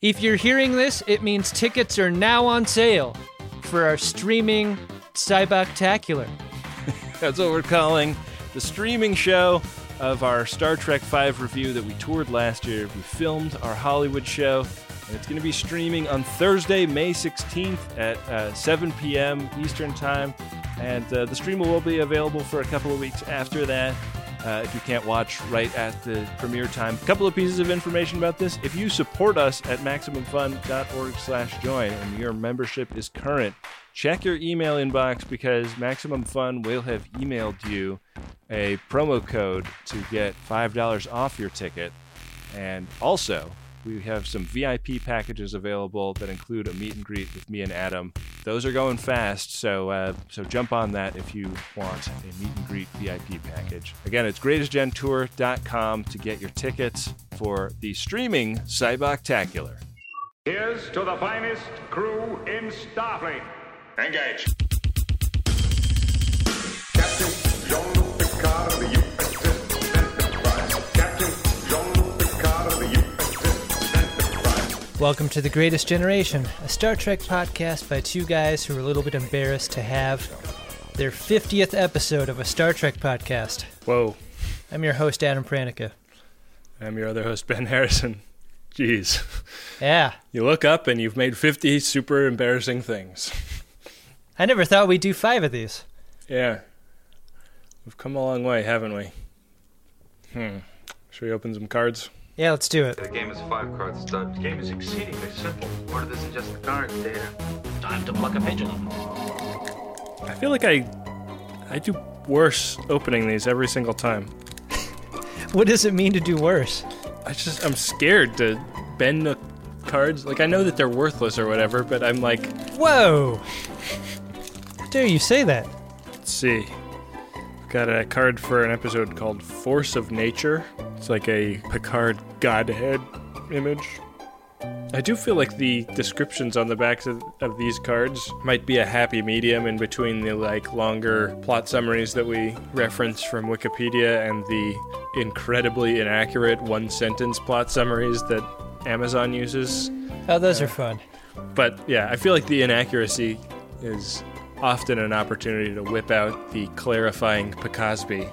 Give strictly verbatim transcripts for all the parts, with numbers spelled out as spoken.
If you're hearing this, it means tickets are now on sale for our streaming Cyboctacular. That's what we're calling the streaming show of our Star Trek five review that we toured last year. We filmed our Hollywood show, and it's going to be streaming on Thursday, May sixteenth at uh, seven p.m. Eastern Time. And uh, the stream will be available for a couple of weeks after that. Uh, if you can't watch right at the premiere time. A couple of pieces of information about this. If you support us at MaximumFun.org slash join and your membership is current, check your email inbox because Maximum Fun will have emailed you a promo code to get five dollars off your ticket. And also, we have some V I P packages available that include a meet and greet with me and Adam. Those are going fast, so uh, so jump on that if you want a meet and greet V I P package. Again, it's greatest gen tour dot com to get your tickets for the streaming Cyboctacular. Here's to the finest crew in Starfleet. Engage. Captain Jean-Luc Picard of the U S S Enterprise. Captain Jean-Luc Picard of the U S S Enterprise. Welcome to The Greatest Generation, a Star Trek podcast by two guys who are a little bit embarrassed to have their fiftieth episode of a Star Trek podcast. Whoa. I'm your host, Adam Pranica. I'm your other host, Ben Harrison. Jeez. Yeah. You look up and you've made fifty super embarrassing things. I never thought we'd do five of these. Yeah. We've come a long way, haven't we? Hmm. Should we open some cards? Yeah, let's do it. The game is five card stud. The game is exceedingly simple. Order this in just the cards, Data. Time to pluck a pigeon. I feel like I I do worse opening these every single time. What does it mean to do worse? I just, I'm scared to bend the cards. Like, I know that they're worthless or whatever, but I'm like... Whoa! How dare you say that? Let's see. I've got a card for an episode called Force of Nature. It's like a Picard Godhead image. I do feel like the descriptions on the backs of, of these cards might be a happy medium in between the like longer plot summaries that we reference from Wikipedia and the incredibly inaccurate one-sentence plot summaries that Amazon uses. Oh, those uh, are fun. But yeah, I feel like the inaccuracy is often an opportunity to whip out the clarifying Picosby.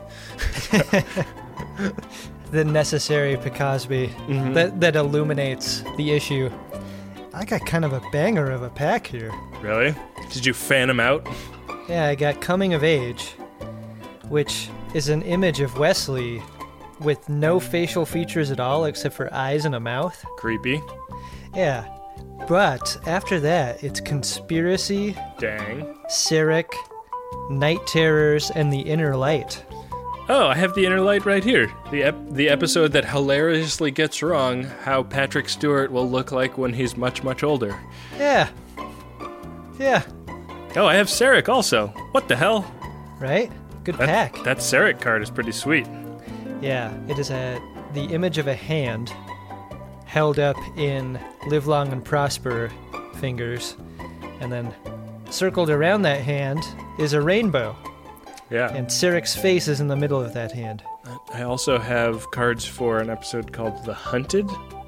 The necessary Picosby Mm-hmm. that, that illuminates the issue. I got kind of a banger of a pack here. Really? Did you fan him out? Yeah, I got Coming of Age, which is an image of Wesley with no facial features at all except for eyes and a mouth. Creepy. Yeah, but after that, it's Conspiracy, Dang. Sarek, Night Terrors, and The Inner Light. Oh, I have the Inner Light right here. The ep- the episode that hilariously gets wrong how Patrick Stewart will look like when he's much, much older. Yeah. Yeah. Oh, I have Sarek also. What the hell? Right? Good That, pack. that Sarek card is pretty sweet. Yeah, it is a the image of a hand held up in Live Long and Prosper fingers, and then circled around that hand is a rainbow, Yeah. and Sarek's face is in the middle of that hand. I also have cards for an episode called The Hunted,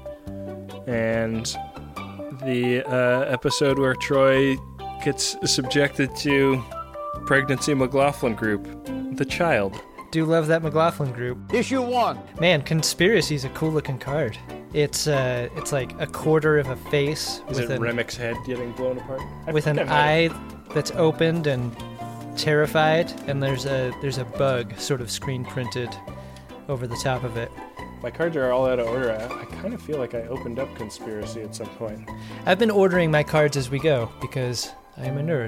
and the uh, episode where Troy gets subjected to Pregnancy McLaughlin group, The Child. Do love that McLaughlin group. Issue one. Man, Conspiracy's a cool looking card. It's uh, it's like a quarter of a face Is with it an Remek's head getting blown apart? I with an think I've had eye it. that's opened and terrified, and there's a there's a bug sort of screen printed over the top of it. My cards are all out of order. I, I kind of feel like I opened up Conspiracy at some point. I've been ordering my cards as we go because I am a nerd.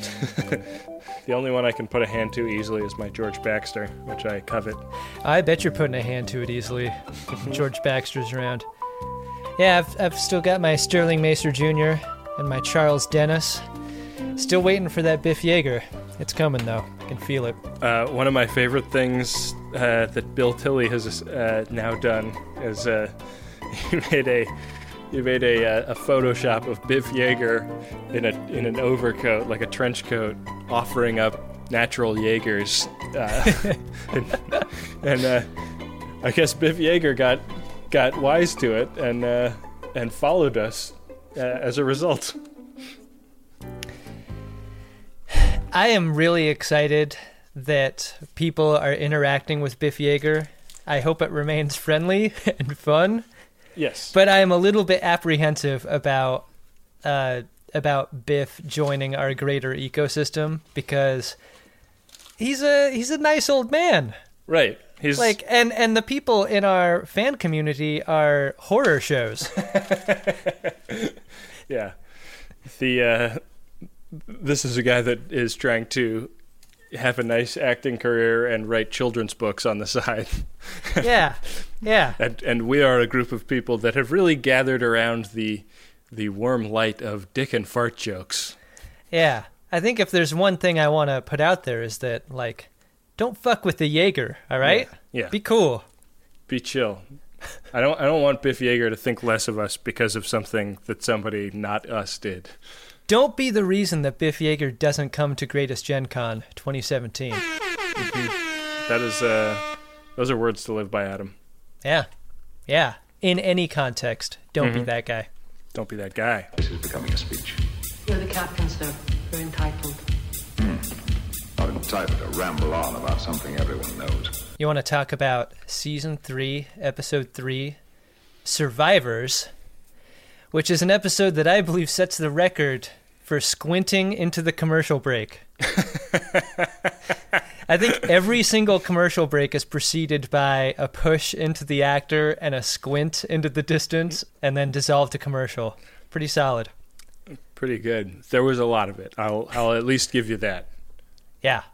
The only one I can put a hand to easily is my George Baxter, which I covet. I bet you're putting a hand to it easily. George Baxter's around. Yeah, I've, I've still got my Sterling Macer Junior and my Charles Dennis. Still waiting for that Biff Yeager. It's coming, though. I can feel it. Uh, one of my favorite things uh, that Bill Tilley has uh, now done is uh, he made a he made a, uh, a Photoshop of Biff Yeager in a in an overcoat, like a trench coat, offering up natural Jaegers, uh, and, and uh, I guess Biff Yeager got got wise to it and uh, and followed us uh, as a result. I am really excited that people are interacting with Biff Yeager. I hope it remains friendly and fun. Yes. But I am a little bit apprehensive about uh, about Biff joining our greater ecosystem because he's a he's a nice old man. Right. He's Like and, and the people in our fan community are horror shows. yeah. The uh, this is a guy that is trying to have a nice acting career and write children's books on the side. Yeah. Yeah. And and we are a group of people that have really gathered around the the warm light of dick and fart jokes. Yeah. I think if there's one thing I want to put out there is that, like, don't fuck with the Jaeger, all right? Yeah. yeah. Be cool. Be chill. I don't I don't want Biff Yeager to think less of us because of something that somebody not us did. Don't be the reason that Biff Yeager doesn't come to Greatest Gen Con twenty seventeen. Mm-hmm. That is, uh, those are words to live by, Adam. Yeah. Yeah. In any context, don't Mm-hmm. be that guy. Don't be that guy. This is becoming a speech. You're the captain, sir. You're entitled. Not entitled to ramble on about something everyone knows. You want to talk about Season three, Episode three, Survivors, which is an episode that I believe sets the record for squinting into the commercial break. I think every single commercial break is preceded by a push into the actor and a squint into the distance and then dissolve to commercial. Pretty solid. Pretty good. There was a lot of it. I'll I'll at least give you that. Yeah.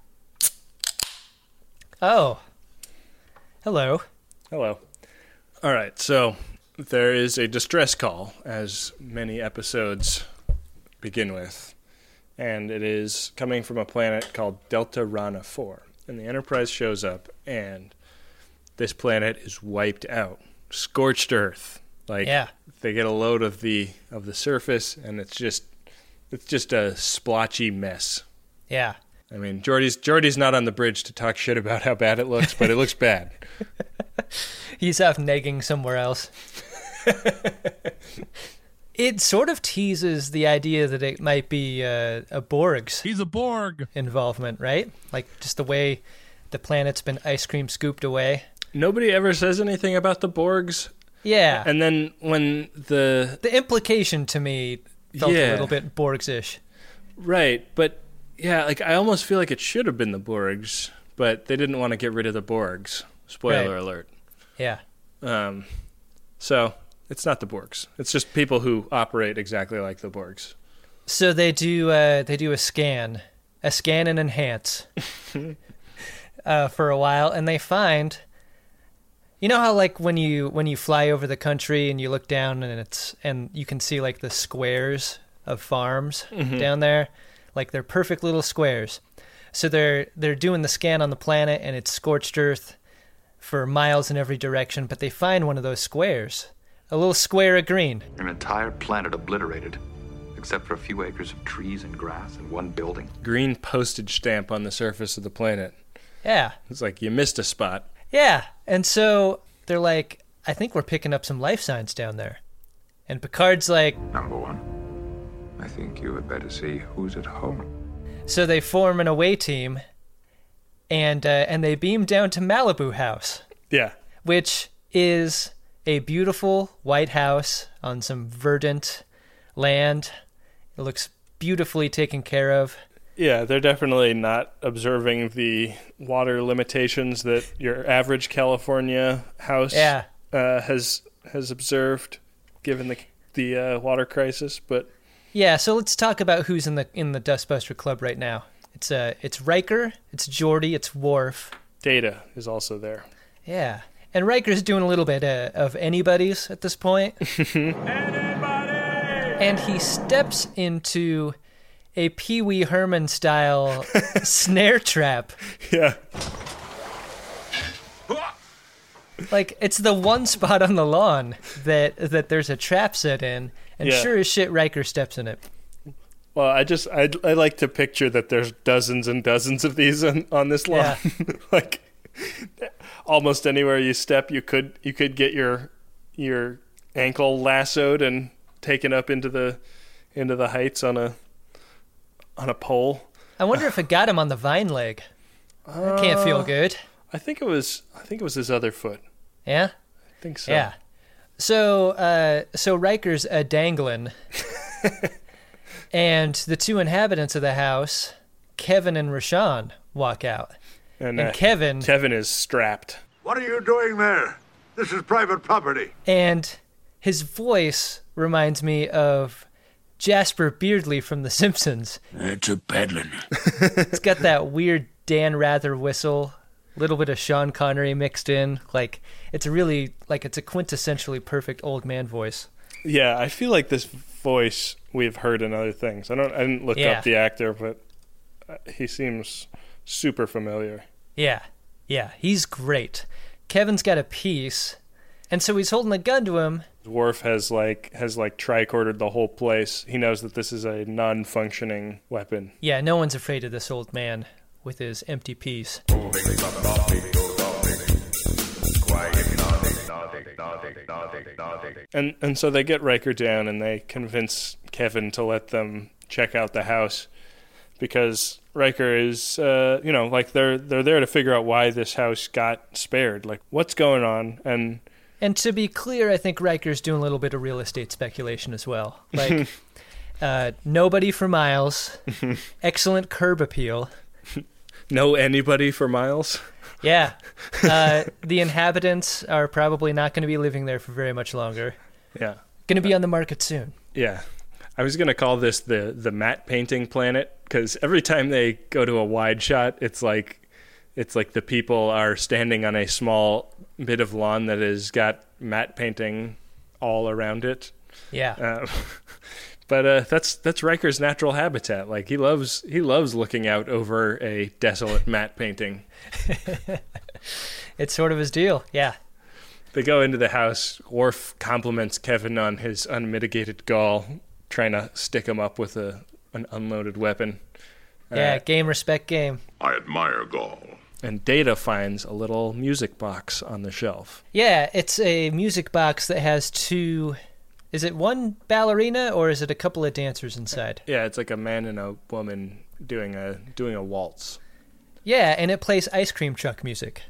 Oh. Hello. Hello. All right, so there is a distress call, as many episodes begin with, and it is coming from a planet called Delta Rana four. And the Enterprise shows up, and this planet is wiped out, scorched earth. Like Yeah. they get a load of the of the surface, and it's just it's just a splotchy mess. Yeah. I mean, Geordi's Geordi's not on the bridge to talk shit about how bad it looks, but it looks bad. He's off negging somewhere else. It sort of teases the idea that it might be uh, a Borg's He's a Borg. involvement, right? Like just the way the planet's been ice cream scooped away. Nobody ever says anything about the Borgs. Yeah. And then when the the implication to me felt Yeah. a little bit Borgs-ish. right, but yeah, like I almost feel like it should have been the Borgs, but they didn't want to get rid of the Borgs. Spoiler Right. alert. Yeah. Um, so it's not the Borgs. It's just people who operate exactly like the Borgs. So they do uh, they do a scan, a scan and enhance uh, for a while, and they find, you know how like when you when you fly over the country and you look down and it's and you can see like the squares of farms down there, like they're perfect little squares. So they're they're doing the scan on the planet and it's scorched earth for miles in every direction, but they find one of those squares, a little square of green. An entire planet obliterated, except for a few acres of trees and grass and one building. Green postage stamp on the surface of the planet. Yeah. It's like you missed a spot. Yeah, and so they're like, I think we're picking up some life signs down there. And Picard's like, Number one, I think you had better see who's at home. so they form an away team, and uh, and they beam down to Malibu House, Yeah. which is a beautiful white house on some verdant land. It looks beautifully taken care of. Yeah, they're definitely not observing the water limitations that your average California house Yeah. uh, has has observed, given the the uh, water crisis. But Yeah, so let's talk about who's in the in the Dustbuster Club right now. It's uh, it's Riker, it's Geordi, it's Worf. Data is also there. Yeah, and Riker's doing a little bit uh, of anybody's at this point. And he steps into a Pee Wee Herman style snare trap. Yeah, Like it's the one spot on the lawn that that there's a trap set in, and Yeah. sure as shit, Riker steps in it. well, I just I I like to picture that there's dozens and dozens of these on, on this lawn. like almost anywhere you step, you could you could get your your ankle lassoed and taken up into the into the heights on a on a pole. I wonder if it got him on the vine leg. That can't feel good. I think it was I think it was his other foot. Yeah? I think so. Yeah. So, uh, so Riker's a dangling, and the two inhabitants of the house, Kevin and Rashawn, walk out. And, And uh, Kevin, Kevin is strapped. What are you doing there? This is private property. and his voice reminds me of Jasper Beardley from The Simpsons. It's a peddling. It's got that weird Dan Rather whistle, a little bit of Sean Connery mixed in. Like, it's a really, like, it's a quintessentially perfect old man voice. Yeah, I feel like this voice we've heard in other things. I don't I didn't look Yeah. up the actor, but uh, he seems super familiar. Yeah, yeah, he's great. Kevin's got a piece, and so he's holding a gun to him. Worf has like has like tricordered the whole place. He knows that this is a non-functioning weapon. Yeah, no one's afraid of this old man with his empty piece. And and so they get Riker down and they convince Kevin to let them check out the house because Riker is uh, you know, like they're they're there to figure out why this house got spared. Like what's going on? And And to be clear, I think Riker's doing a little bit of real estate speculation as well. Like, uh, nobody for miles, excellent curb appeal. know anybody for miles? Yeah, uh, the inhabitants are probably not going to be living there for very much longer. Yeah. Going to be on the market soon. Yeah. I was going to call this the the matte painting planet because every time they go to a wide shot, it's like it's like the people are standing on a small bit of lawn that has got matte painting all around it. Yeah. Uh, but uh, that's that's Riker's natural habitat. Like he loves he loves looking out over a desolate matte painting. It's sort of his deal. Yeah. They go into the house. Worf compliments Kevin on his unmitigated gall, trying to stick him up with a an unloaded weapon. Yeah, Uh, game, respect, game. I admire Gaul. And Data finds a little music box on the shelf. Yeah, it's a music box that has two... Is it one ballerina or is it a couple of dancers inside? Yeah, it's like a man and a woman doing a doing a waltz. Yeah, and it plays ice cream truck music.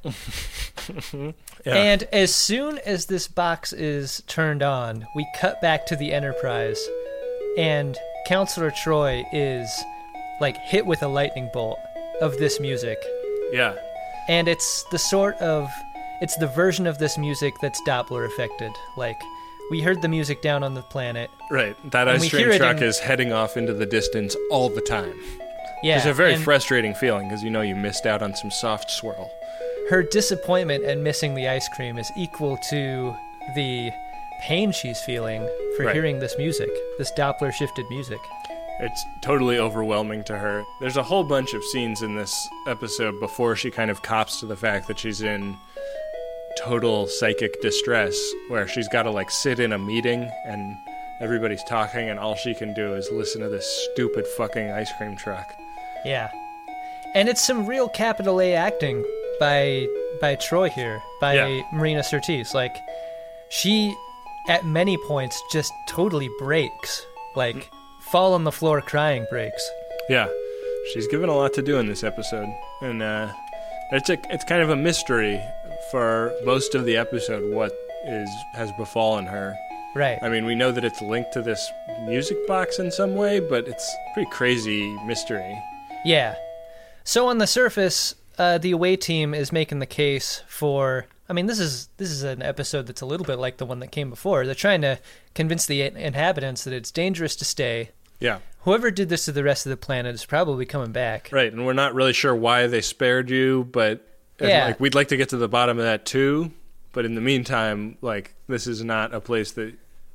Yeah. And as soon as this box is turned on, we cut back to the Enterprise, and Counselor Troy is, like, hit with a lightning bolt of this music. Yeah. And it's the sort of... It's the version of this music that's Doppler affected. Like, we heard the music down on the planet. Right. That And ice we cream hear it truck in- is heading off into the distance all the time. Yeah, It's a very and frustrating feeling because you know you missed out on some soft swirl. her disappointment at missing the ice cream is equal to the pain she's feeling for Right. hearing this music, this Doppler shifted music. It's totally overwhelming to her. There's a whole bunch of scenes in this episode before she kind of cops to the fact that she's in total psychic distress, where she's got to like sit in a meeting and everybody's talking and all she can do is listen to this stupid fucking ice cream truck. Yeah. And it's some real capital A acting by by Troy here, by Yeah. Marina Sirtis. Like, she, at many points, just totally breaks. Like, fall on the floor crying breaks. Yeah, she's given a lot to do in this episode, and uh, it's a it's kind of a mystery for most of the episode what is has befallen her. Right. I mean, we know that it's linked to this music box in some way, but it's a pretty crazy mystery. Yeah. So on the surface, uh, the away team is making the case for... I mean, this is this is an episode that's a little bit like the one that came before. They're trying to convince the inhabitants that it's dangerous to stay. Yeah, Whoever did this to the rest of the planet is probably coming back. right. And we're not really sure why they spared you, but and, Yeah. like we'd like to get to the bottom of that too. But in the meantime, like this is not a place that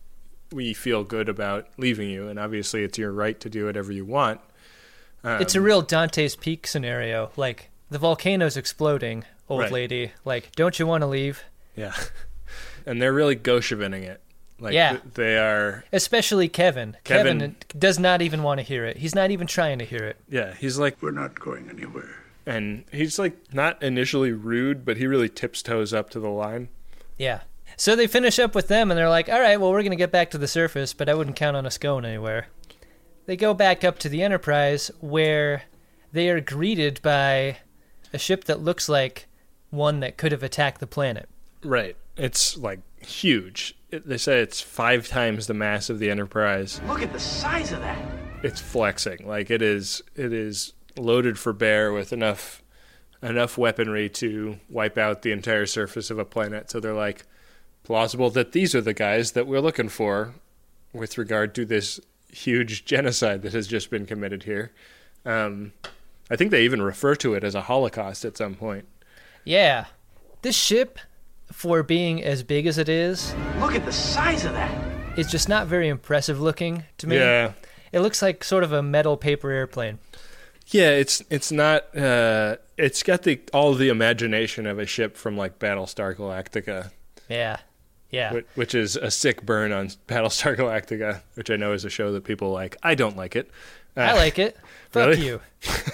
we feel good about leaving you, and obviously it's your right to do whatever you want. Um, It's a real Dante's Peak scenario. Like, the volcano's exploding, old Right. lady. Like, don't you want to leave? Yeah. And they're really Goshevining it. Like, Yeah. th- they are, Especially Kevin. Kevin- Kevin does not even want to hear it. He's not even trying to hear it. yeah, he's like, We're not going anywhere. and he's like not initially rude, but he really tips toes up to the line. Yeah. So they finish up with them, and they're like, all right, well, we're going to get back to the surface, but I wouldn't count on us going anywhere. They go back up to the Enterprise, where they are greeted by a ship that looks like one that could have attacked the planet. Right. It's, like, huge. It, they say it's five times the mass of the Enterprise. Look at the size of that. It's flexing. Like, it is it is loaded for bear with enough enough weaponry to wipe out the entire surface of a planet. So they're like, plausible that these are the guys that we're looking for with regard to this huge genocide that has just been committed here. Um, I think they even refer to it as a Holocaust at some point. Yeah. This ship, for being as big as it is, Look at the size of that. is just not very impressive looking to me. Yeah. It looks like sort of a metal paper airplane. Yeah, it's it's not. Uh, it's got the all the imagination of a ship from like Battlestar Galactica, Yeah. Yeah. which, which is a sick burn on Battlestar Galactica, which I know is a show that people like. I don't like it. Uh, I like it. Fuck really? you.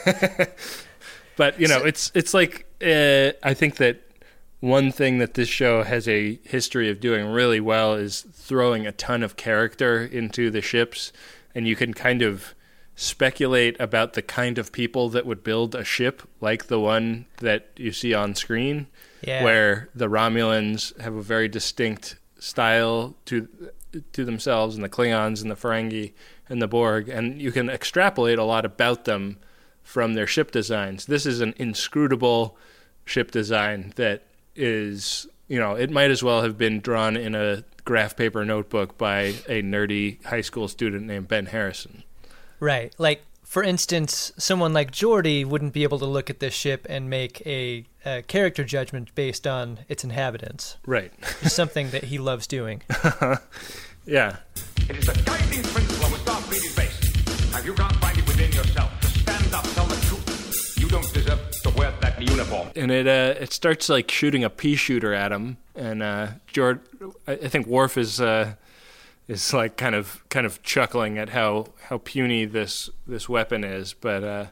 But you know, it's it's like uh, I think that one thing that this show has a history of doing really well is throwing a ton of character into the ships, and you can kind of speculate about the kind of people that would build a ship like the one that you see on screen, Yeah. where the Romulans have a very distinct style to to themselves, and the Klingons and the Ferengi and the Borg, and you can extrapolate a lot about them from their ship designs. This is an inscrutable ship design that is, you know, it might as well have been drawn in a graph paper notebook by a nerdy high school student named Ben Harrison. Right. Like, for instance, someone like Geordi wouldn't be able to look at this ship and make a, a character judgment based on its inhabitants. Right. It's something that he loves doing. Yeah. It is the guiding principle of a Starfleet is based. Have you can't find it within yourself to stand up, tell the truth. You don't deserve to wear that uniform. And it uh, it starts like shooting a pea shooter at him, and uh, Jord, I I think Worf is uh, is like kind of kind of chuckling at how, how puny this this weapon is, but uh,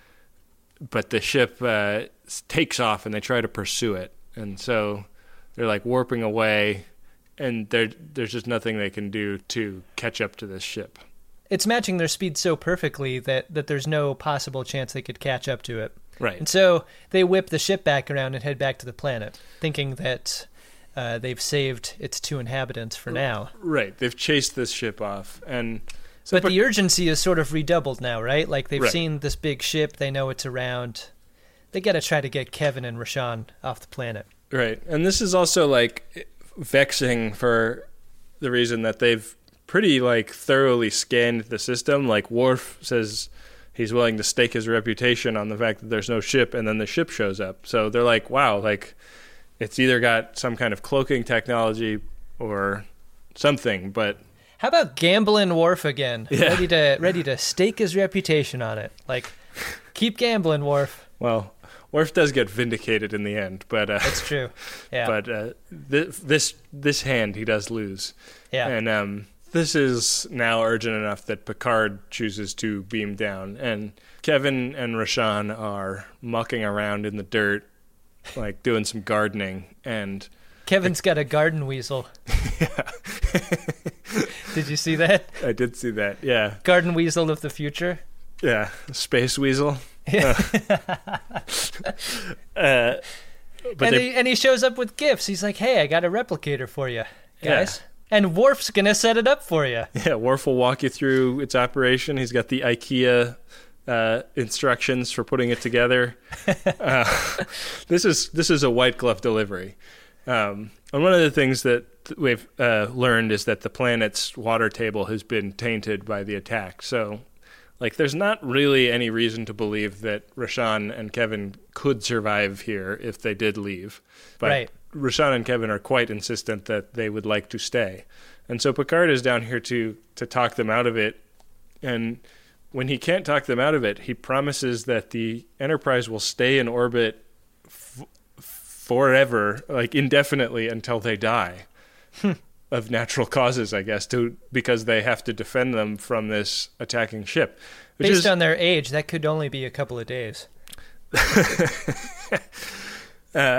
but the ship uh, takes off and they try to pursue it, and so they're like warping away, and there there's just nothing they can do to catch up to this ship. It's matching their speed so perfectly that, that there's no possible chance they could catch up to it. Right. And so they whip the ship back around and head back to the planet, thinking that uh, they've saved its two inhabitants for now. Right. They've chased this ship off, and so But the urgency is sort of redoubled now, right? Like, they've Right. seen this big ship, they know it's around. They got to try to get Kevin and Rashawn off the planet. Right. And this is also like vexing for the reason that they've pretty like thoroughly scanned the system. Like Worf says he's willing to stake his reputation on the fact that there's no ship, and then the ship shows up. So they're like, wow, like it's either got some kind of cloaking technology or something, but How about gambling Worf again? Yeah. Ready to ready to stake his reputation on it. Like, keep gambling, Worf. well, Worf does get vindicated in the end, but uh, It's true. Yeah. but uh, th- this this hand he does lose. yeah. And um, this is now urgent enough that Picard chooses to beam down, and Kevin and Rashawn are mucking around in the dirt, like doing some gardening, and Kevin's got a garden weasel. yeah, Did you see that? I did see that. Yeah, Garden weasel of the future. yeah, space weasel. Uh, uh, but and, they, he, and he shows up with gifts. He's like, hey, I got a replicator for you, Yeah. guys. And Worf's going to set it up for you. yeah, Worf will walk you through its operation. He's got the IKEA uh, instructions for putting it together. uh, this is this is a white glove delivery. Um, and one of the things that we've uh, learned is that the planet's water table has been tainted by the attack. So, like, there's not really any reason to believe that Rashawn and Kevin could survive here if they did leave. But Right. Rashawn and Kevin are quite insistent that they would like to stay. And so Picard is down here to to talk them out of it. And when he can't talk them out of it, he promises that the Enterprise will stay in orbit f- forever, like indefinitely until they die. Of natural causes, I guess, to because they have to defend them from this attacking ship. Which Based is, on their age, that could only be a couple of days. uh,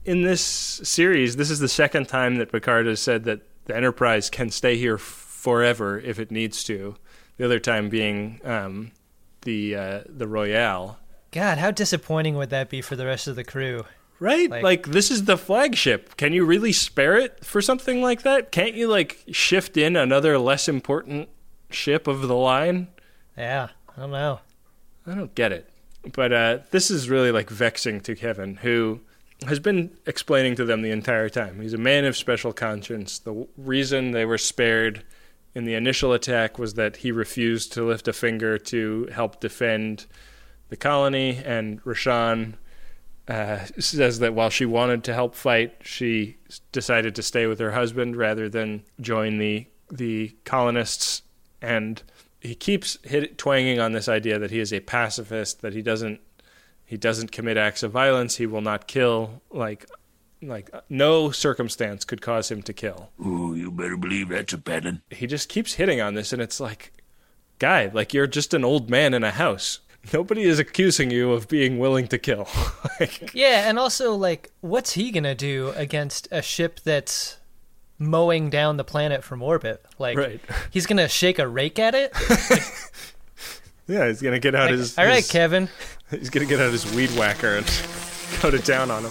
in this series, this is the second time that Picard has said that the Enterprise can stay here f- forever if it needs to. The other time being um, the uh, the Royale. God, how disappointing would that be for the rest of the crew? Right? Like, like, this is the flagship. Can you really spare it for something like that? Can't you, like, shift in another less important ship of the line? Yeah, I don't know. I don't get it. But uh, this is really, like, vexing to Kevin, who has been explaining to them the entire time. He's a man of special conscience. The w- reason they were spared in the initial attack was that he refused to lift a finger to help defend the colony, and Rashawn uh, says that while she wanted to help fight, she decided to stay with her husband rather than join the the colonists. And he keeps hit, twanging on this idea that he is a pacifist, that he doesn't he doesn't commit acts of violence, he will not kill, like like no circumstance could cause him to kill. Ooh, you better believe that's a pattern. He just keeps hitting on this, and it's like, guy, like, you're just an old man in a house. Nobody is accusing you of being willing to kill. Like, yeah, and also, like, what's he gonna do against a ship that's mowing down the planet from orbit? Like, right. He's gonna shake a rake at it? Like, yeah, he's gonna get out like, his. All right, his, Kevin. He's gonna get out his weed whacker and go to town on him.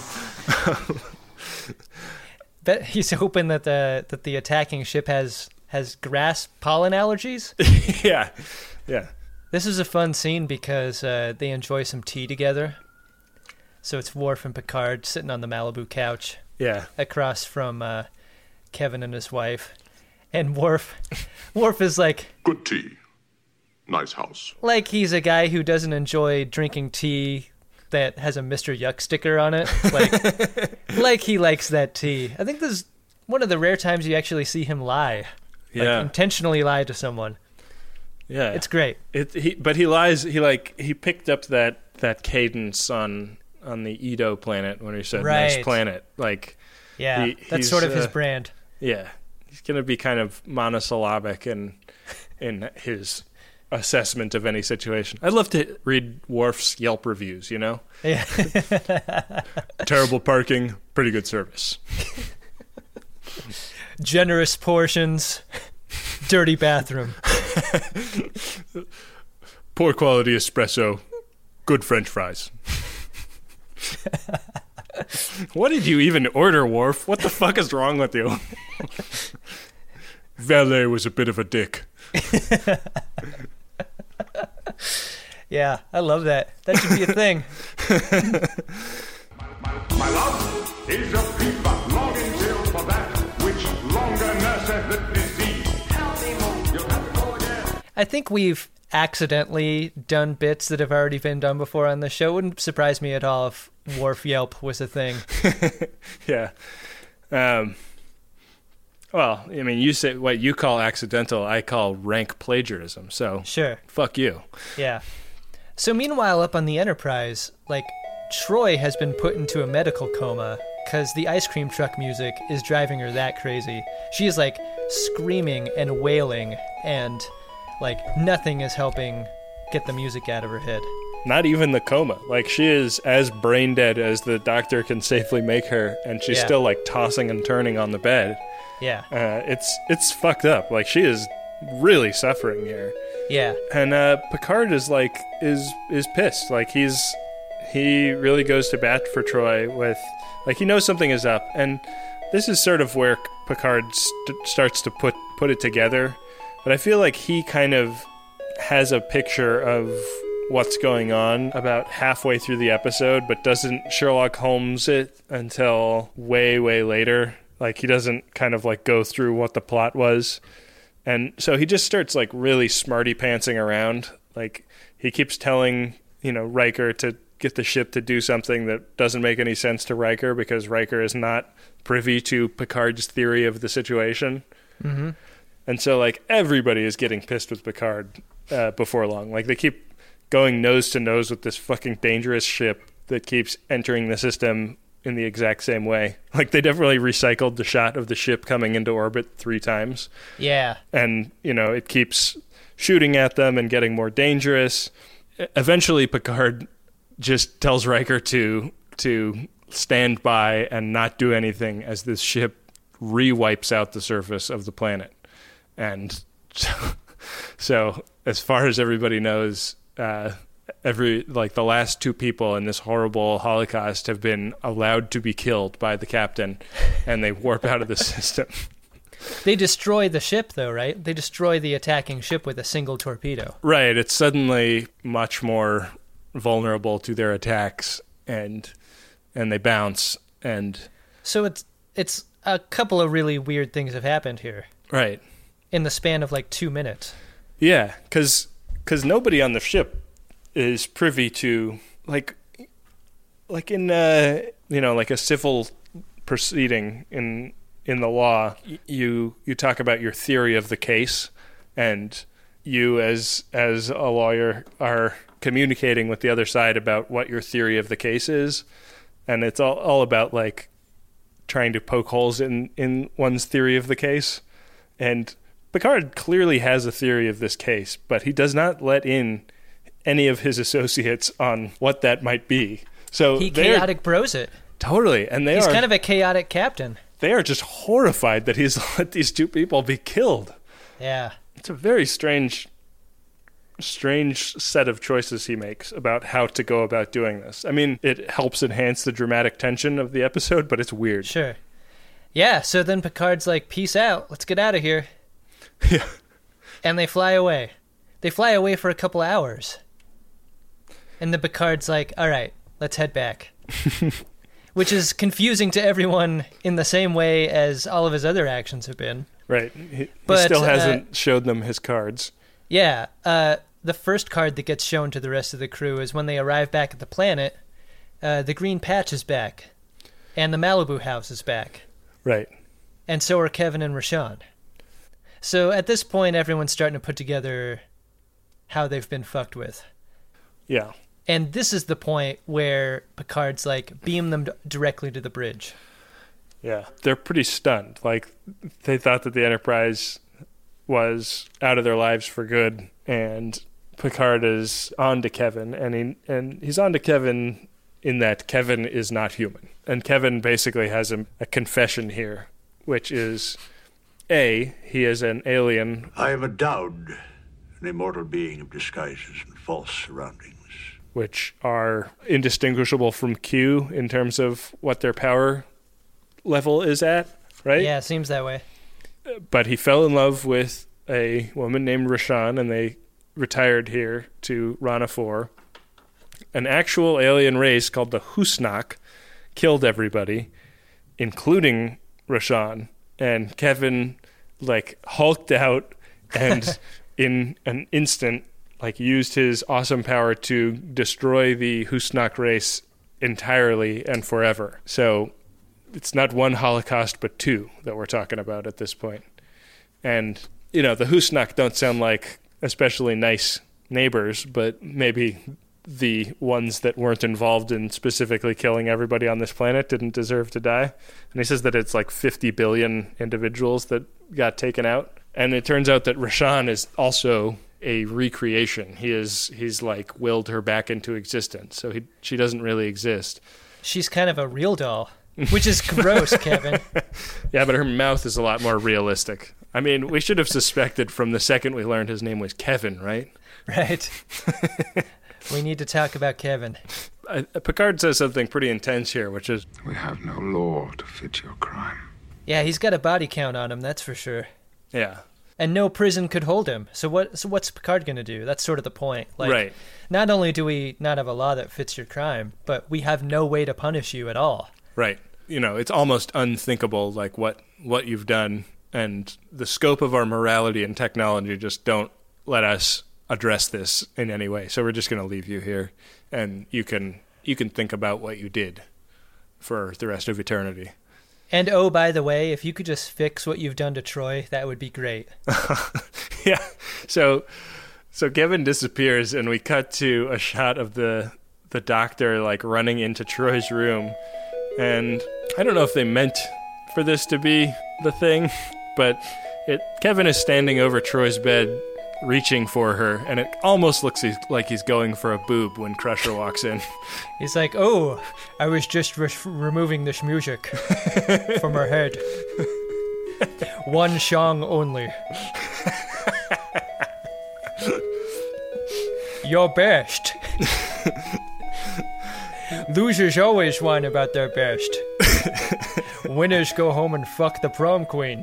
Bet he's hoping that the that the attacking ship has has grass pollen allergies. yeah, yeah. This is a fun scene because uh, they enjoy some tea together. So it's Worf and Picard sitting on the Malibu couch. Yeah. Across from uh, Kevin and his wife, and Worf, Worf is like, Good tea. Nice house. like he's a guy who doesn't enjoy drinking tea that has a Mister Yuck sticker on it. Like, like he likes that tea. I think this is one of the rare times you actually see him lie. Like, Yeah. intentionally lie to someone. Yeah. It's great. It he but he lies he like he picked up that, that cadence on on the Edo planet when he said nice Right. planet. Like Yeah, he- that's he's, sort of his uh, brand. Yeah. He's gonna be kind of monosyllabic in in his assessment of any situation. I'd love to read Worf's Yelp reviews, you know? Yeah. Terrible parking, pretty good service. Generous portions, dirty bathroom. Poor quality espresso, good French fries. What did you even order, Worf? What the fuck is wrong with you? Valet was a bit of a dick. Yeah, I love that. That should be a thing. My love is a fever, longing till for that which longer nurseth the disease. You'll have to go again. I think we've accidentally done bits that have already been done before on the show. Wouldn't surprise me at all if Worf Yelp was a thing. Yeah. Um, well, I mean, you say what you call accidental, I call rank plagiarism. So Sure. fuck you. Yeah. So meanwhile, up on the Enterprise, like, Troy has been put into a medical coma because the ice cream truck music is driving her that crazy. She is, like, screaming and wailing, and, like, nothing is helping get the music out of her head. Not even the coma. Like, she is as brain dead as the doctor can safely make her, and she's Yeah. still, like, tossing and turning on the bed. Yeah. Uh, it's it's fucked up. Like, she is really suffering here. Yeah. And uh, Picard is like is is pissed. Like, he's he really goes to bat for Troy with, like, he knows something is up, and this is sort of where Picard st- starts to put put it together. But I feel like he kind of has a picture of what's going on about halfway through the episode, but doesn't Sherlock Holmes it until way way later. Like, he doesn't kind of like go through what the plot was. And so he just starts, like, really smarty pantsing around. Like, he keeps telling, you know, Riker to get the ship to do something that doesn't make any sense to Riker because Riker is not privy to Picard's theory of the situation. Mm-hmm. And so, like, everybody is getting pissed with Picard uh, before long. Like, they keep going nose to nose with this fucking dangerous ship that keeps entering the system in the exact same way. Like, they definitely recycled the shot of the ship coming into orbit three times. Yeah. And, you know, it keeps shooting at them and getting more dangerous. Eventually, Picard just tells Riker to to stand by and not do anything as this ship re-wipes out the surface of the planet. And so, so as far as everybody knows, uh, every like the last two people in this horrible Holocaust have been allowed to be killed by the captain, and they warp out of the system. They destroy the ship, though, right? They destroy the attacking ship with a single torpedo. Right. It's suddenly much more vulnerable to their attacks, and and they bounce. And so it's it's a couple of really weird things have happened here. Right. In the span of like two minutes. Yeah, because because nobody on the ship is privy to like like in uh, you know like a civil proceeding in. In the law, you you talk about your theory of the case, and you as as a lawyer are communicating with the other side about what your theory of the case is, and it's all, all about like trying to poke holes in, in one's theory of the case. And Picard clearly has a theory of this case, but he does not let in any of his associates on what that might be. So he chaotic bros it. Totally, and they He's are kind of a chaotic captain. They are just horrified that he's let these two people be killed. Yeah. It's a very strange, strange set of choices he makes about how to go about doing this. I mean, it helps enhance the dramatic tension of the episode, but it's weird. Sure. Yeah, so then Picard's like, peace out, let's get out of here. Yeah. And they fly away. They fly away for a couple hours. And then Picard's like, all right, let's head back. Which is confusing to everyone in the same way as all of his other actions have been. Right. He, but, he still hasn't uh, showed them his cards. Yeah. Uh, the first card that gets shown to the rest of the crew is when they arrive back at the planet, uh, the green patch is back. And the Malibu house is back. Right. And so are Kevin and Rashawn. So at this point, everyone's starting to put together how they've been fucked with. Yeah. And this is the point where Picard's like, beam them d- directly to the bridge. Yeah. They're pretty stunned. Like, they thought that the Enterprise was out of their lives for good, and Picard is on to Kevin, and he and he's on to Kevin in that Kevin is not human. And Kevin basically has a, a confession here, which is, A, he is an alien. I am a Dowd, an immortal being of disguises and false surroundings, which are indistinguishable from Q in terms of what their power level is at, right? Yeah, it seems that way. But he fell in love with a woman named Rashawn, and they retired here to Rana four. An actual alien race called the Husnak killed everybody, including Rashawn. And Kevin, like, hulked out and in an instant, like, used his awesome power to destroy the Husnak race entirely and forever. So it's not one Holocaust, but two that we're talking about at this point. And, you know, the Husnak don't sound like especially nice neighbors, but maybe the ones that weren't involved in specifically killing everybody on this planet didn't deserve to die. And he says that it's like fifty billion individuals that got taken out. And it turns out that Rashawn is also a recreation. He is he's like willed her back into existence. So he she doesn't really exist. She's kind of a real doll, which is gross, Kevin. Yeah, but her mouth is a lot more realistic. I mean, we should have suspected from the second we learned his name was Kevin, right? Right. We need to talk about Kevin. Uh, Picard says something pretty intense here, which is, We have no law to fit your crime. Yeah, he's got a body count on him, that's for sure. yeah, And no prison could hold him. So what? So what's Picard going to do? That's sort of the point. Like, right. Not only do we not have a law that fits your crime, but we have no way to punish you at all. Right. You know, it's almost unthinkable, like what, what you've done, and the scope of our morality and technology just don't let us address this in any way. So we're just going to leave you here, and you can you can think about what you did for the rest of eternity. And oh, by the way, if you could just fix what you've done to Troy, that would be great. Yeah. So so Kevin disappears, and we cut to a shot of the the doctor like running into Troy's room. And I don't know if they meant for this to be the thing, but it Kevin is standing over Troy's bed, reaching for her, and it almost looks he's- like he's going for a boob when Crusher walks in. He's like, oh, I was just re- removing this music from her head. One song only. Your best. Losers always whine about their best. Winners go home and fuck the prom queen.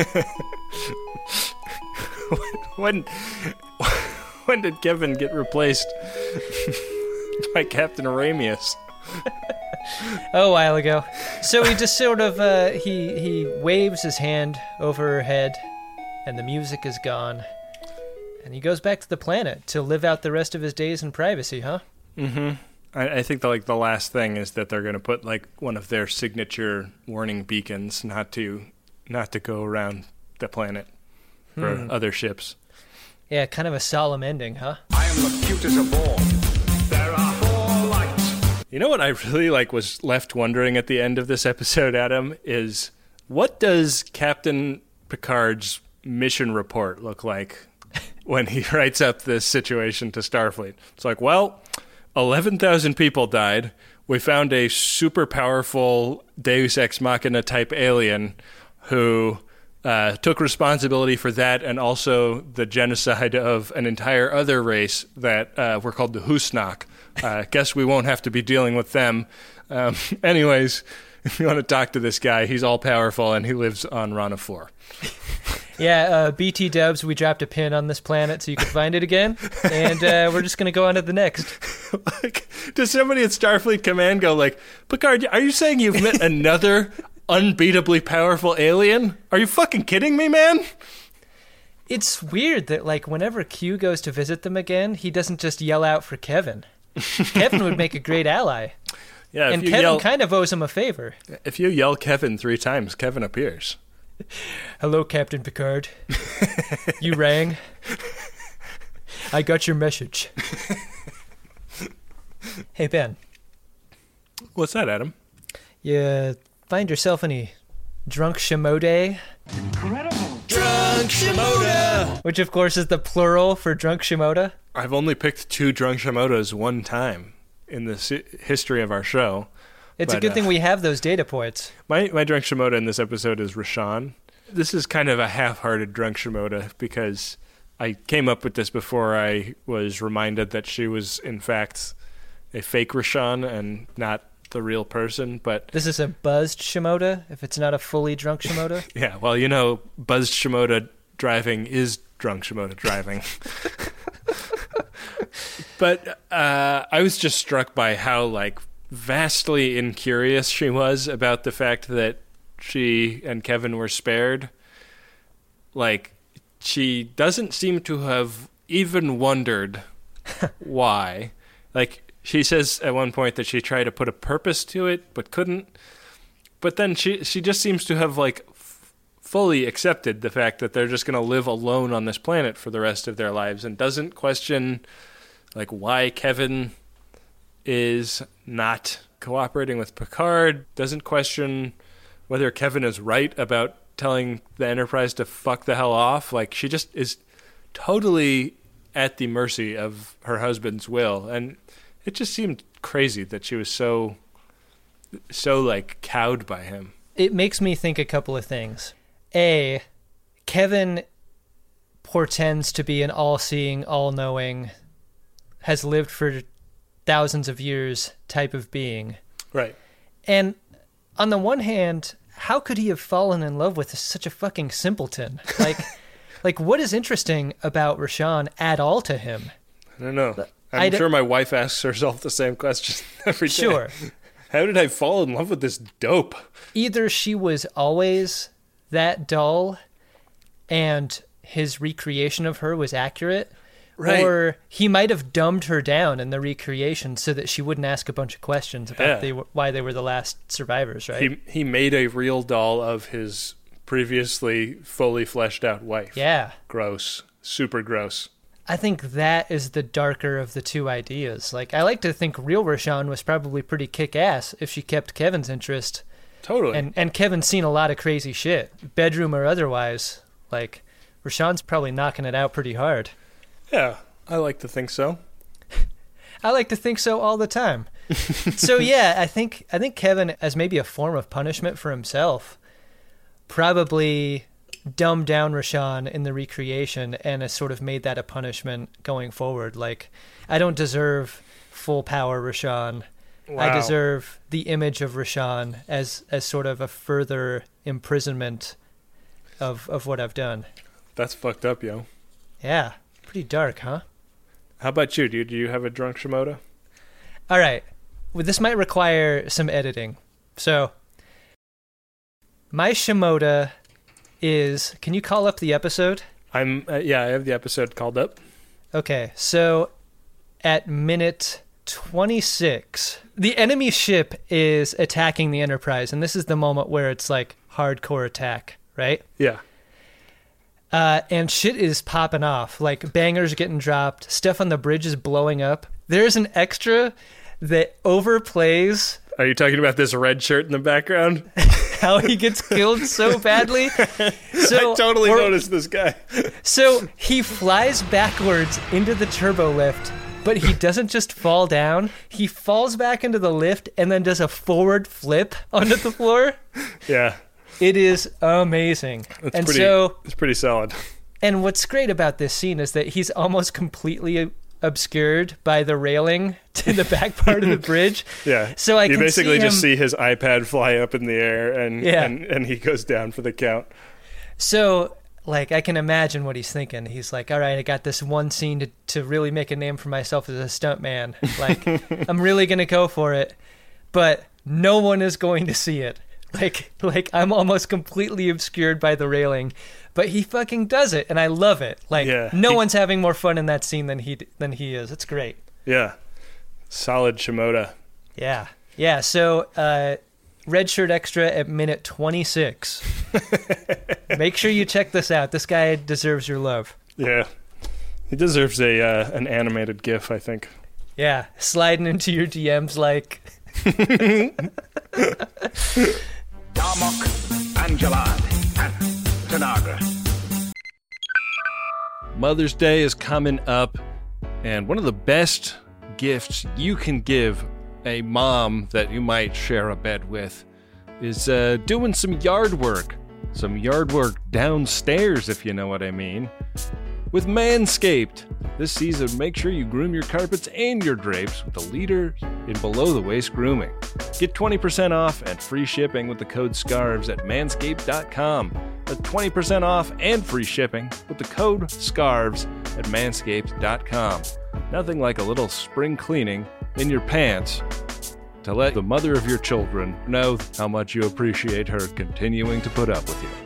When when did Kevin get replaced by Captain Aramius? Oh, a while ago. So he just sort of, uh, he, he waves his hand over her head, and the music is gone. And he goes back to the planet to live out the rest of his days in privacy, huh? Mm-hmm. I, I think the, like the last thing is that they're going to put like one of their signature warning beacons not to not to go around the planet for Hmm. other ships. Yeah, kind of a solemn ending, huh? I am the cutest of all. There are four lights. You know what I really like was left wondering at the end of this episode, Adam, is what does Captain Picard's mission report look like when he writes up this situation to Starfleet? It's like, well, eleven thousand people died. We found a super powerful Deus Ex Machina type alien who uh, took responsibility for that and also the genocide of an entire other race that uh, were called the Husnak. Uh, guess we won't have to be dealing with them. Um, anyways, if you want to talk to this guy, he's all powerful and he lives on Rana four. Yeah, uh, B T dubs, we dropped a pin on this planet so you could find it again. And uh, we're just going to go on to the next. Like, does somebody at Starfleet Command go like, Picard, are you saying you've met another unbeatably powerful alien? Are you fucking kidding me, man? It's weird that, like, whenever Q goes to visit them again, he doesn't just yell out for Kevin. Kevin would make a great ally. Yeah, if And you Kevin yell, kind of owes him a favor. if you yell Kevin three times, Kevin appears. Hello, Captain Picard. You rang. I got your message. Hey, Ben. What's that, Adam? You find yourself any drunk Shimode? Drunk Shimoda! Which, of course, is the plural for drunk Shimoda. I've only picked two Drunk Shimodas one time in the si- history of our show. It's a But, good uh, thing we have those data points. My my Drunk Shimoda in this episode is Rashawn. This is kind of a half-hearted Drunk Shimoda because I came up with this before I was reminded that she was, in fact, a fake Rashawn and not the real person. But This is a buzzed Shimoda, if it's not a fully drunk Shimoda. yeah, well, you know, buzzed Shimoda driving is Drunk Shimoda driving. But uh, I was just struck by how, like, vastly incurious she was about the fact that she and Kevin were spared. Like, she doesn't seem to have even wondered why. Like, she says at one point that she tried to put a purpose to it, but couldn't. But then she she just seems to have, like, f- fully accepted the fact that they're just going to live alone on this planet for the rest of their lives and doesn't question, like, why Kevin is not cooperating with Picard, doesn't question whether Kevin is right about telling the Enterprise to fuck the hell off. Like, she just is totally at the mercy of her husband's will. And it just seemed crazy that she was so, so, like, cowed by him. It makes me think a couple of things. A, Kevin portends to be an all-seeing, all-knowing, has lived for thousands of years type of being. Right. And on the one hand, how could he have fallen in love with such a fucking simpleton? Like, like what is interesting about Rashawn at all to him? I don't know. I'm I d- sure my wife asks herself the same question every day. Sure. How did I fall in love with this dope? Either she was always that dull and his recreation of her was accurate, Right. or he might have dumbed her down in the recreation so that she wouldn't ask a bunch of questions about Yeah. they were, why they were the last survivors, right? He he made a real doll of his previously fully fleshed out wife. Yeah. Gross. Super gross. I think that is the darker of the two ideas. Like, I like to think real Rashawn was probably pretty kick-ass if she kept Kevin's interest. Totally. And and Kevin's seen a lot of crazy shit, bedroom or otherwise. Like, Rashawn's probably knocking it out pretty hard. Yeah, I like to think so. I like to think so all the time. So yeah, I think I think Kevin, as maybe a form of punishment for himself, probably dumbed down Rashawn in the recreation and has sort of made that a punishment going forward. Like, I don't deserve full power Rashawn. Wow. I deserve the image of Rashawn as as sort of a further imprisonment of of what I've done. That's fucked up, yo. Yeah, pretty dark, huh? How about you? Do you, do you have a drunk Shimoda? All right. Well, this might require some editing. So, my Shimoda is... Can you call up the episode? I'm uh, yeah, I have the episode called up. Okay, so at minute twenty-six, the enemy ship is attacking the Enterprise, and this is the moment where it's like hardcore attack, right? Yeah. Uh, and shit is popping off. Like, bangers getting dropped. Stuff on the bridge is blowing up. There's an extra that overplays... Are you talking about this red shirt in the background? how he gets killed so badly. So, I totally or, noticed this guy. So he flies backwards into the turbo lift, but he doesn't just fall down. He falls back into the lift and then does a forward flip onto the floor. Yeah. It is amazing. It's and pretty, so, it's pretty solid. And what's great about this scene is that he's almost completely obscured by the railing to the back part of the bridge. Yeah. So I you can basically see just him, see his iPad fly up in the air and, yeah. and and he goes down for the count. So like I can imagine what he's thinking. He's like, all right, I got this one scene to, to really make a name for myself as a stuntman. Like, I'm really going to go for it, but no one is going to see it. Like, like I'm almost completely obscured by the railing, but he fucking does it, and I love it. Like, yeah, no he, one's having more fun in that scene than he than he is. It's great. Yeah, solid Shimoda. Yeah, yeah. So, uh, Red Shirt Extra at minute twenty-six. Make sure you check this out. This guy deserves your love. Yeah, he deserves a uh, an animated GIF, I think. Yeah, sliding into your D Ms like. Darmok, Angelad, and Tanagra. Mother's Day is coming up, and one of the best gifts you can give a mom that you might share a bed with is uh, doing some yard work. Some yard work downstairs, if you know what I mean. With Manscaped. This season, make sure you groom your carpets and your drapes with the leader in below-the-waist grooming. Get twenty percent off and free shipping with the code SCARVES at manscaped dot com. That's twenty percent off and free shipping with the code SCARVES at manscaped dot com. Nothing like a little spring cleaning in your pants to let the mother of your children know how much you appreciate her continuing to put up with you.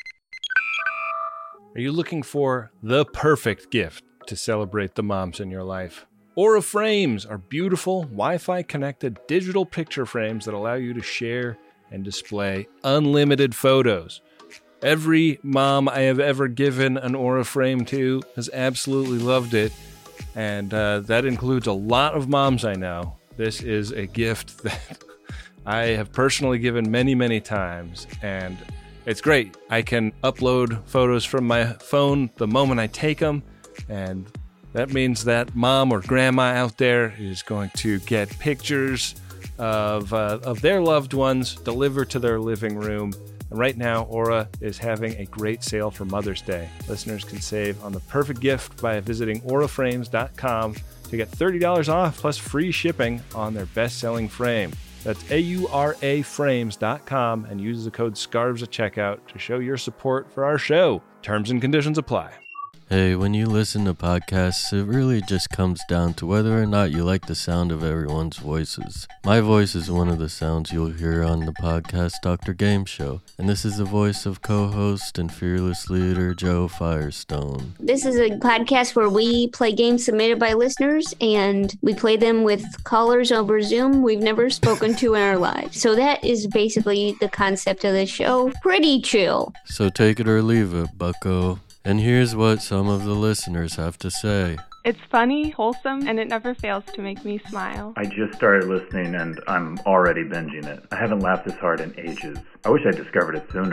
Are you looking for the perfect gift to celebrate the moms in your life? Aura Frames are beautiful, Wi-Fi connected digital picture frames that allow you to share and display unlimited photos. Every mom I have ever given an Aura frame to has absolutely loved it, and uh, that includes a lot of moms I know. This is a gift that I have personally given many, many times, and it's great. I can upload photos from my phone the moment I take them, and that means that mom or grandma out there is going to get pictures of uh, of their loved ones delivered to their living room. And right now, Aura is having a great sale for Mother's Day. Listeners can save on the perfect gift by visiting aura frames dot com to get thirty dollars off plus free shipping on their best-selling frame. That's A U R A frames dot com and use the code SCARVES at checkout to show your support for our show. Terms and conditions apply. Hey, when you listen to podcasts, it really just comes down to whether or not you like the sound of everyone's voices. My voice is one of the sounds you'll hear on the podcast Doctor Game Show, and this is the voice of co-host and fearless leader Joe Firestone. This is a podcast where we play games submitted by listeners, and we play them with callers over Zoom we've never spoken to in our lives. So that is basically the concept of the show. Pretty chill. So take it or leave it, bucko. And here's what some of the listeners have to say. It's funny, wholesome, and it never fails to make me smile. I just started listening and I'm already binging it. I haven't laughed this hard in ages. I wish I discovered it sooner.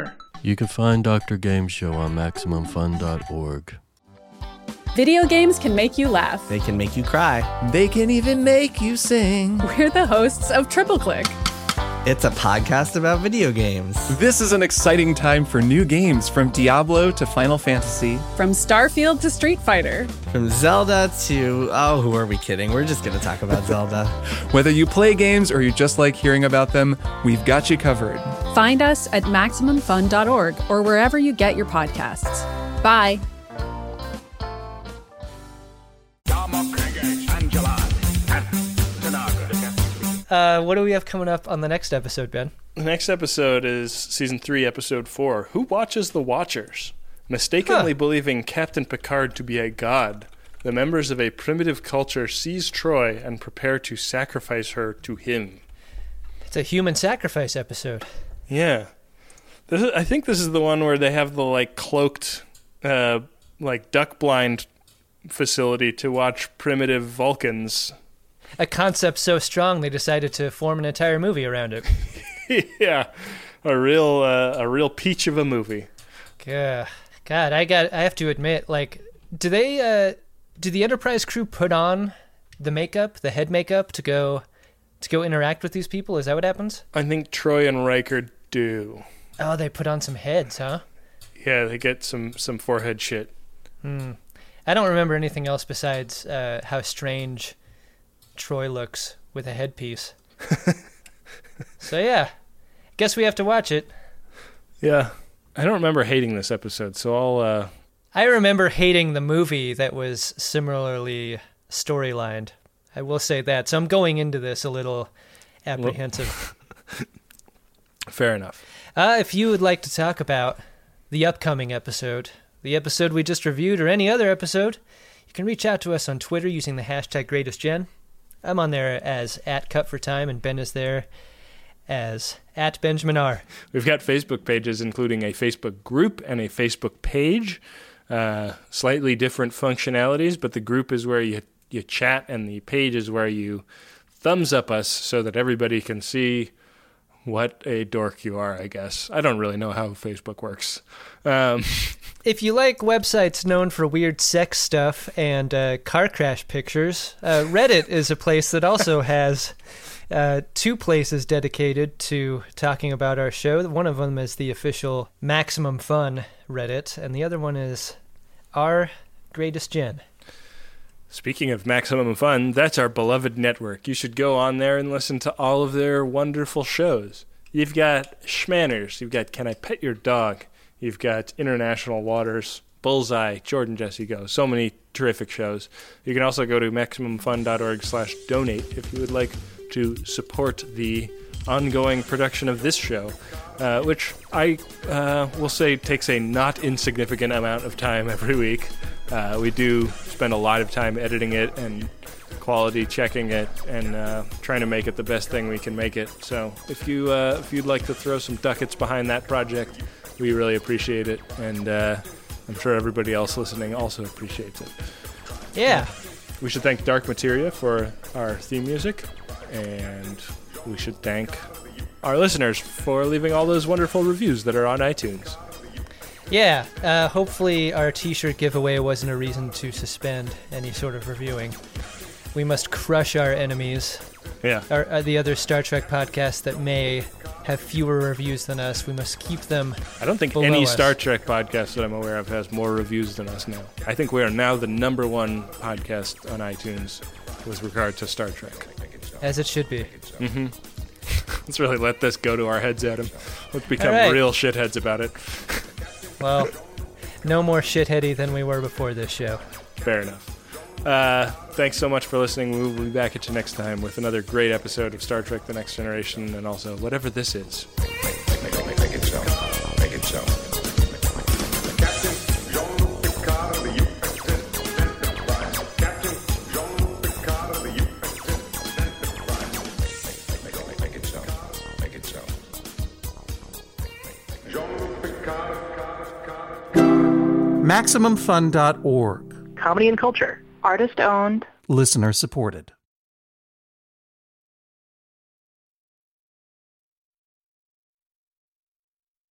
You can find Doctor Game Show on Maximum Fun dot org. Video games can make you laugh. They can make you cry. They can even make you sing. We're the hosts of Triple Click. It's a podcast about video games. This is an exciting time for new games, from Diablo to Final Fantasy. From Starfield to Street Fighter. From Zelda to... Oh, who are we kidding? We're just going to talk about Zelda. Whether you play games or you just like hearing about them, we've got you covered. Find us at Maximum Fun dot org or wherever you get your podcasts. Bye. Uh, what do we have coming up on the next episode, Ben? The next episode is season three, episode four. Who watches the Watchers? Mistakenly huh. believing Captain Picard to be a god, the members of a primitive culture seize Troy and prepare to sacrifice her to him. It's a human sacrifice episode. Yeah. This is, I think this is the one where they have the, like, cloaked, uh, like, duck blind facility to watch primitive Vulcans. A concept so strong they decided to form an entire movie around it. Yeah, a real uh, a real peach of a movie. God, God, I got I have to admit, like, do they uh, do the Enterprise crew put on the makeup, the head makeup, to go to go interact with these people? Is that what happens? I think Troy and Riker do. Oh, they put on some heads, huh? Yeah, they get some some forehead shit. Hmm. I don't remember anything else besides uh, how strange Troy looks with a headpiece. So yeah, guess we have to watch it. Yeah, I don't remember hating this episode, so I'll... Uh... I remember hating the movie that was similarly storylined. I will say that. So I'm going into this a little apprehensive. Fair enough. Uh, if you would like to talk about the upcoming episode, the episode we just reviewed, or any other episode, you can reach out to us on Twitter using the hashtag GreatestGen. I'm on there as at Cut for Time, and Ben is there as at Benjamin R. We've got Facebook pages, including a Facebook group and a Facebook page. Uh, slightly different functionalities, but the group is where you you chat, and the page is where you thumbs up us so that everybody can see what a dork you are, I guess. I don't really know how Facebook works. Um, if you like websites known for weird sex stuff and uh, car crash pictures, uh, Reddit is a place that also has uh, two places dedicated to talking about our show. One of them is the official Maximum Fun Reddit, and the other one is our Greatest Gen. Speaking of Maximum Fun, that's our beloved network. You should go on there and listen to all of their wonderful shows. You've got Schmanners. You've got Can I Pet Your Dog? You've got International Waters, Bullseye, Jordan Jesse Go. So many terrific shows. You can also go to maximum fun dot org slash donate if you would like to support the ongoing production of this show, uh, which I uh, will say takes a not insignificant amount of time every week. Uh, we do spend a lot of time editing it and quality checking it and uh, trying to make it the best thing we can make it. So if you uh, if you'd like to throw some ducats behind that project, we really appreciate it, and uh, I'm sure everybody else listening also appreciates it. Yeah. We should thank Dark Materia for our theme music, and we should thank our listeners for leaving all those wonderful reviews that are on iTunes. Yeah, uh, hopefully our t-shirt giveaway wasn't a reason to suspend any sort of reviewing. We must crush our enemies. Yeah. Our, uh, the other Star Trek podcasts that may have fewer reviews than us, we must keep them I don't think any us. Star Trek podcast that I'm aware of has more reviews than us now. I think we are now the number one podcast on iTunes with regard to Star Trek. As it should be. Mm-hmm. Let's really let this go to our heads, Adam. Let's become right. real shitheads about it. Well, no more shitheady than we were before this show. Fair enough. Uh, thanks so much for listening. We will be back at you next time with another great episode of Star Trek The Next Generation, and also whatever this is. Make, make, make, make it so. Make it so. Captain Jean-Luc Picard of the U S S Enterprise. Captain Jean-Luc Picard of the U S S Enterprise. Make, make, make, make it so. Make it so. Jean-Luc Picard. Maximum Fun dot org. Comedy and culture. Artist owned. Listener supported.